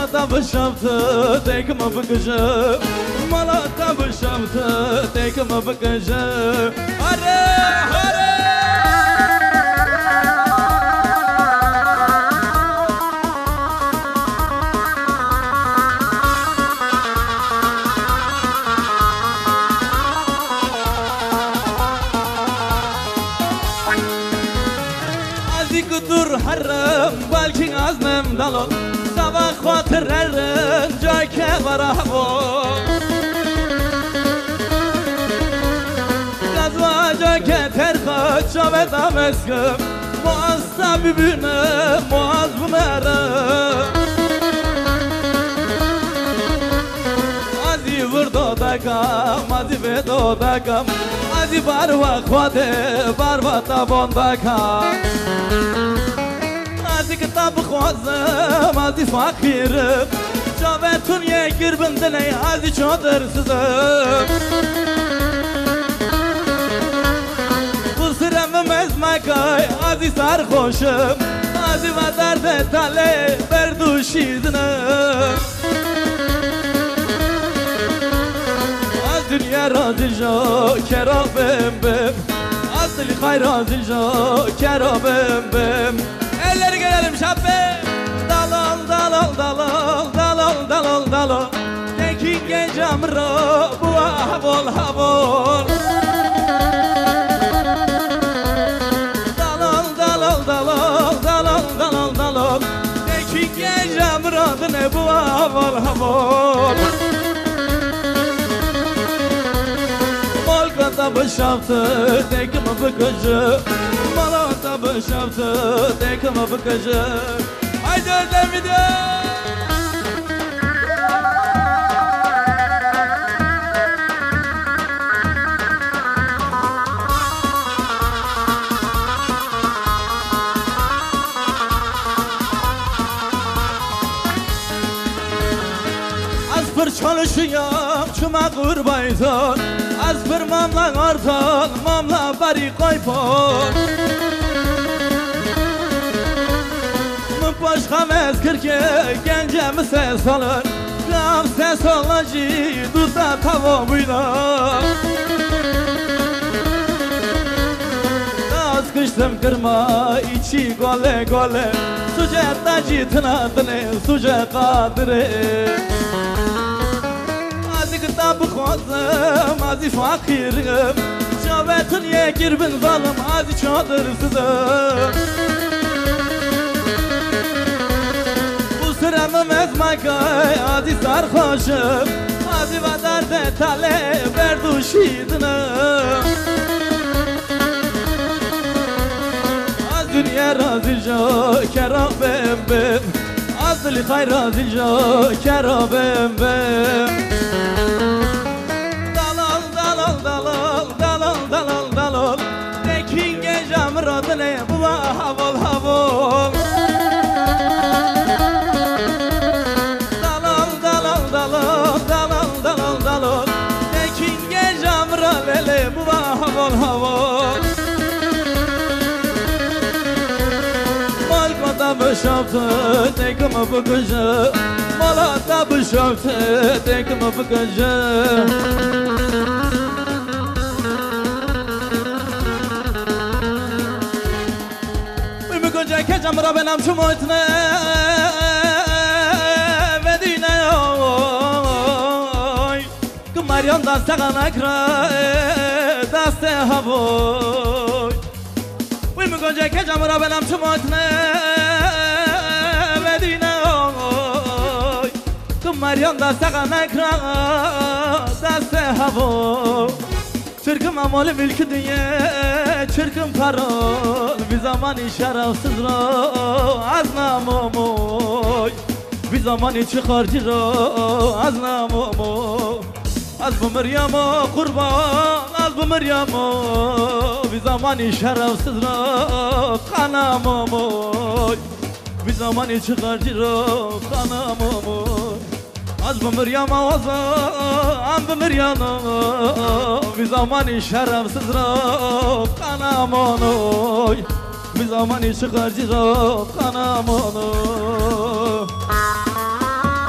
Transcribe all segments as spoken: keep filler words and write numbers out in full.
تا بشافت دیگه ما بکشه مالا تا بشافت دیگه ما بکشه آره آره dur harram balki azmem dalol sabah xotirlarim joyga barabo gazva joyga terxat shovedam eskim moaz tabibine moaz bumara azi vurdo dakam azi vedo dakam azi barva khode barva tabon dakam ازی کتاب خوازم ازی فقیرم جاوتون یکیر بندنی ازی چادر سزم بسرم مزمکای ازی سرخوشم ازی و درد تله بردوشیدنم از دنیا رازی جا کرابم بم اصلی خیر رازی جا کرابم بم elleri gelelim şappe dalal dalal dalal dalal dalal dalal tekin gecem ro bu habol habol dalal dalal dalal dalal dalal dalal tekin gecem ro ne bu habol habol molkata bışaftı tekim bakıcı malata bışaftı tekim bakıcı haydi özel video az bir çalışıyam çuma kurbayzon az bir mamla artan mamla bari koypon Başka mezkir ki gencemi ses alır Ram ses olacı dusa tavamıyla Az kıştım kırma içi gole gole Sucetta citin adını suce kadri Azi kitabı khozım azi fakirim Şavetin yekir bin zalim azi çadır sızım Sıramım ezmakay azi sarhoşum Azi ve derde tale berduşidinim Az dünya razı jo kerabem bem Az dili khayr razı jo kerabem bem Dalal dalal dalal dalal dalal dalal Tekin gecem radine bu havol havol bu havol havol Malkata bışaftı tekimi bakıcı Malata bışaftı tekimi bakıcı Ümü koca kecem Rabbenam şu muhitine Vedine oy Kumaryon da sakana kra دست هوای وی میگنجه که جمع را بلم شمات نه بدینه آی تو مریان دست قنک را دست هوا چرکم امال ملک دیه چرکم پران بی زمانی شرفسز را از ناموموی بی زمانی چه خارجی را از ناموموی از بمریم قربان از بمریم بی زمانی شرفسز را خانم موی بی زمانی چقدر را خانم موی از بمریم آوازم بمریم بی زمانی شرفسز را خانم موی بی زمانی چقدر را خانم موی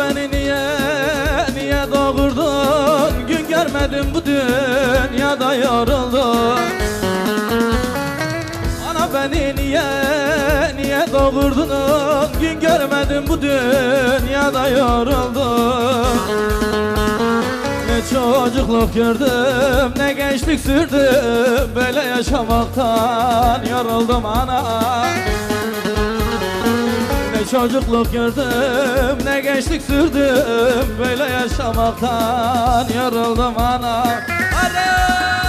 beni niye, niye doğurdun? Gün görmedim bu dünyada yoruldum. Ana beni niye, niye doğurdun? Gün görmedim bu dünyada yoruldum. Ne çocukluk gördüm, ne gençlik sürdüm, böyle yaşamaktan yoruldum ana. Ne çocukluk gördüm, ne gençlik sürdüm, böyle yaşamaktan yoruldum ana. Hadi!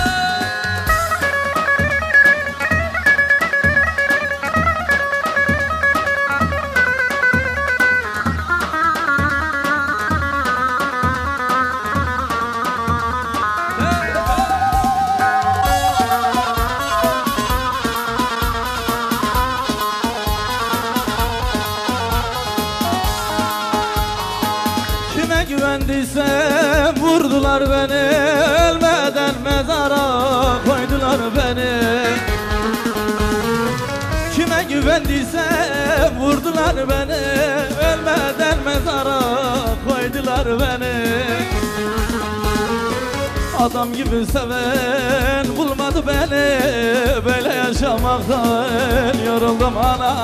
Güvendiysem vurdular beni, ölmeden mezara koydular beni. Kime güvendiysem vurdular beni, ölmeden mezara koydular beni. Adam gibi seven bulmadı beni, böyle yaşamaktan yoruldum ana.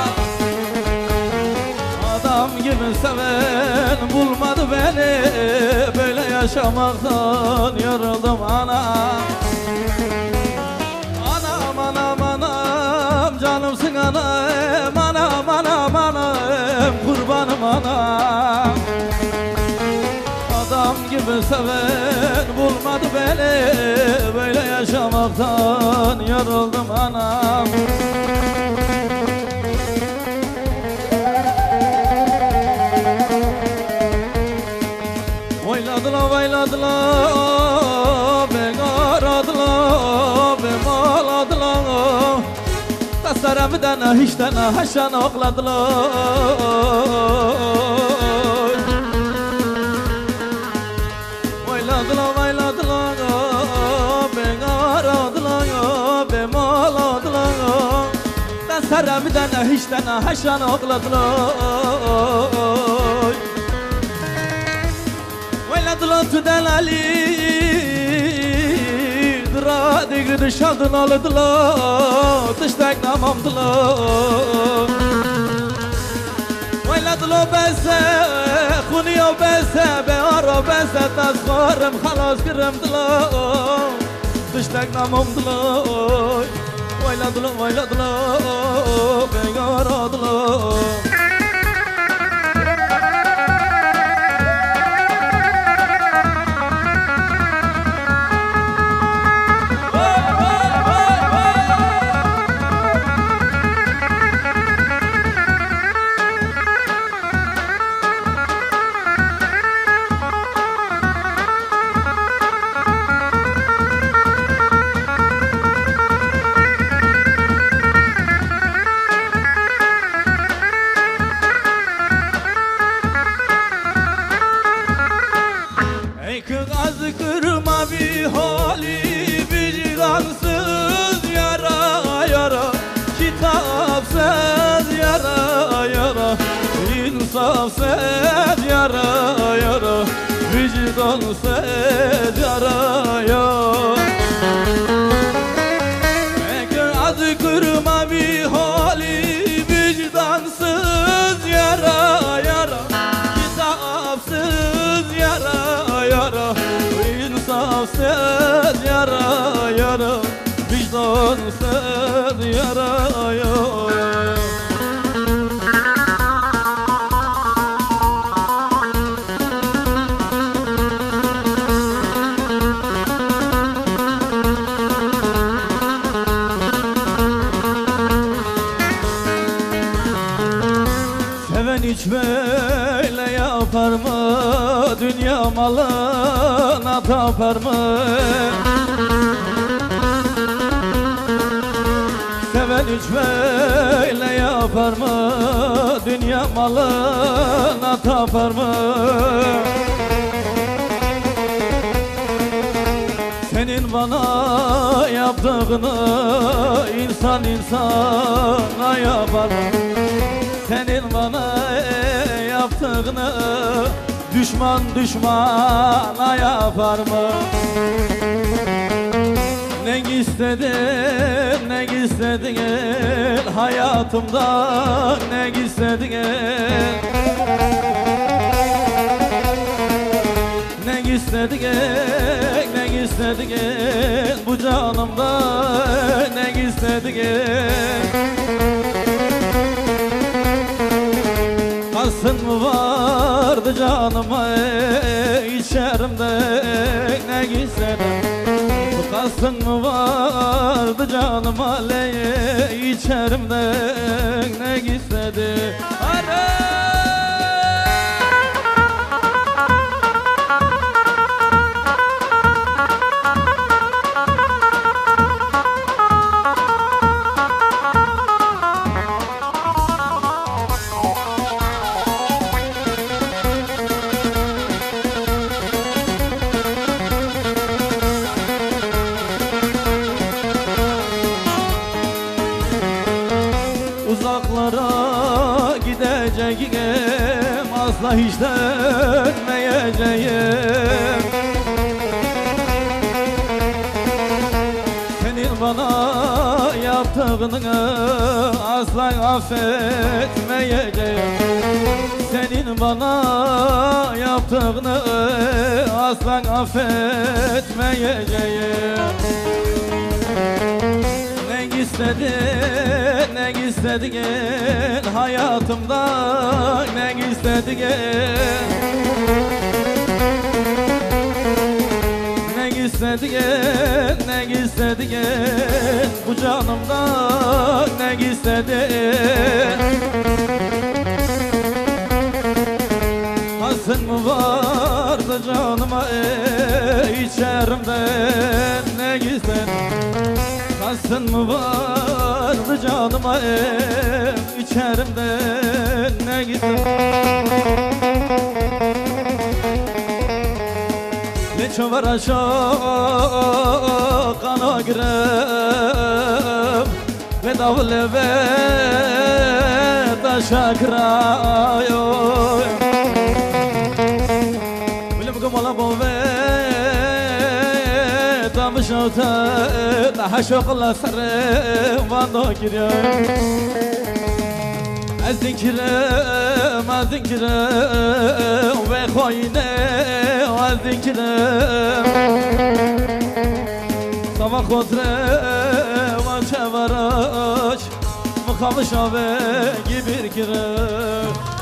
Adam gibi seven bulmadı beni, böyle yaşamaktan yoruldum ana. Anam anam anam canımsın anam, anam anam anam kurbanım anam. Adam gibi seven bulmadı beni, böyle yaşamaktan yoruldum anam. Oyladılar, oyladılar, beni aradılar, beni ağladılar. Tasarımdan hiçten haşan okladılar. Oyladılar, oyladılar, beni aradılar, beni ağladılar. Tasarımdan hiçten haşan okladılar. Oyladılar tüdelali, dıra digri dışaldın alıdılar, dıştak namamdılar. Oyladılar bense, kuniyo bense, be ara bense, tasvarım halas kırımdılar, dıştak namamdılar. Oyladılar, oyladılar, beni aradılar. Kırma bir hali vicdansız yara yara, kitapsız yara yara, insafsız yara yara, vicdansız yara yara. Adı kırma bir hali vicdansız yara yara, kitapsız yara yara, insafsız yara yara, vicdansız yara yara. Seven hiç böyle yapar mı? Dünya malına tapar mı? Seven hiç böyle yapar mı? Dünya malına tapar mı? Senin bana yaptığını insan insana yapar mı? Senin bana yaptığını yaptığını düşman düşmana yapar mı? Ne istedin, ne istedin hayatımda, ne istedin? Ne istedin, ne istedin bu canımda, ne istedin? Kasın mı vardı canıma içerimde, ne istedin? Kasın mı vardı canıma içerimde, ne istedin? Uzaklara gideceğim, asla hiç dönmeyeceğim. Senin bana yaptığını asla affetmeyeceğim. Senin bana yaptığını asla affetmeyeceğim. Ne istedin, ne istedin hayatımda, ne istedin? Ne istedin, ne istedin bu canımda, ne istedin? Hasın mı vardı canıma içerimde, ne istedin? Hasın mı vardı canıma içerimde, ne güzel? Ne çobar aşağı kana girem, ve davle ve taşa kırayoy. Bilim kumala bu ve tamışota daha şokla sarı vando giriyor. Azinkirem, azinkirem ve khoyne azinkirem. Sabah kodre ve çevaraç mıkamış ave gibi girem.